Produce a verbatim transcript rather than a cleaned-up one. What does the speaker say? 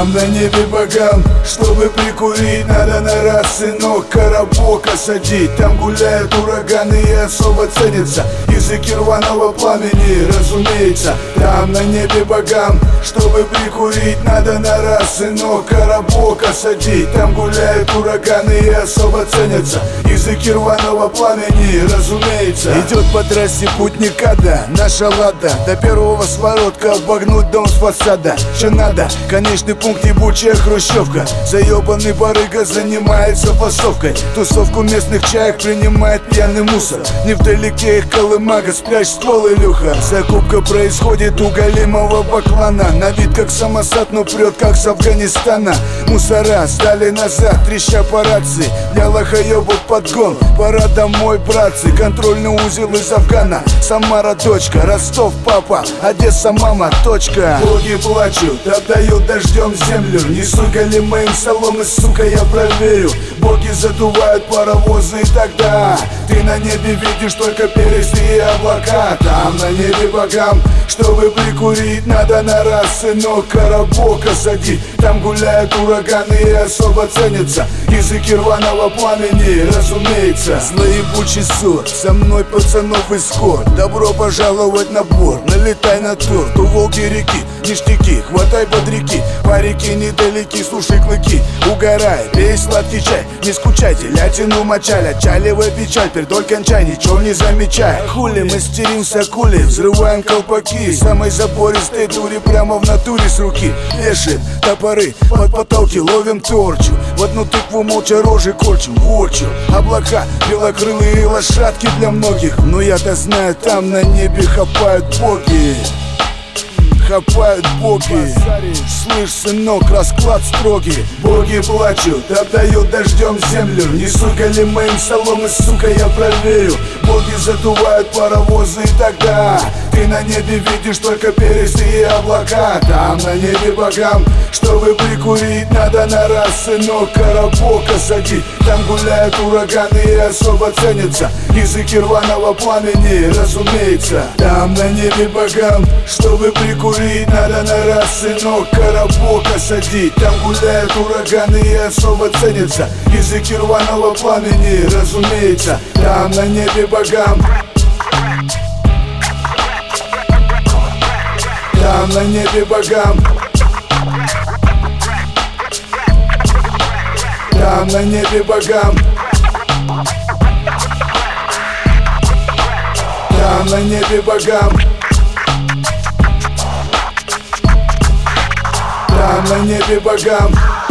Там на небе богам, чтобы прикурить, надо на раз, сынок, коробока садить. Там гуляют ураганы и особо ценятся языки рваного пламени, разумеется. Там на небе богам, чтобы прикурить, надо на раз, сынок, коробока садить. Там гуляют ураганы и особо ценятся языки рваного пламени, разумеется. Идет по трассе путь Никада, наша лада, до первого своротка обогнуть дом с фасада. Че надо? Конечный пункт ебучая хрущевка. Заебанный барыга занимается фасовкой. Тусовку местных чаек принимает пьяный мусор. Невдалеке их колымага, спрячь ствол, Илюха. Закупка происходит у голимого баклана. На вид как самосад, но прет как с Афганистана. Мусора сдали назад, треща по рации. Для лохоебов подгон, пора домой, братцы. Контрольный узел из Афгана. Самара дочка, Ростов папа, Одесса мама, точка. Боги плачут, отдают дождем землю. Несу голимым соломы, сука, я проверю. Боги задувают паровозы, и тогда ты на небе видишь только пересты и облака. Там на небе богам, чтобы прикурить, надо на раз, сынок, коробока садить. Там гуляют ураганы и особо ценятся языки рваного пламени, разумеется. Злоебучий ссор, со мной пацанов исход. Добро пожаловать на борт, налетай на торт. У Волги реки ништяки, хватай бодряки. По реке недалеки, слушай клыки, угорай, пей сладкий чай. Не скучайте, лятину мочаль, отчаливай печаль, пердоль кончай, ничего не замечай. Хули мастеримся кули, взрываем колпаки. Самой запористой дури прямо в натуре с руки. Вешаем топоры под потолки, ловим торчу. В одну тыкву молча рожи корчим, вочу. Облака, белокрылые лошадки для многих. Но я-то знаю, там на небе хапают боги. Хапают боги. Слышь, сынок, расклад строгий. Боги плачут, отдают дождем землю. Несу голимым соломы, сука, я проверю. Боги задувают паровозы, и тогда ты на небе видишь только пересты и облака. Там на небе богам, чтобы прикурить, надо на раз, сынок, коробока садить. Там гуляют ураганы и особо ценятся языки рваного пламени, разумеется. Там на небе богам, чтобы прикурить, надо на раз, сынок, коробока садить. Там гуляют ураганы и особо ценятся языки рваного пламени, разумеется. Там на небе богам, там на небе богам, там на небе богам, там на небе богам, там на небе богам.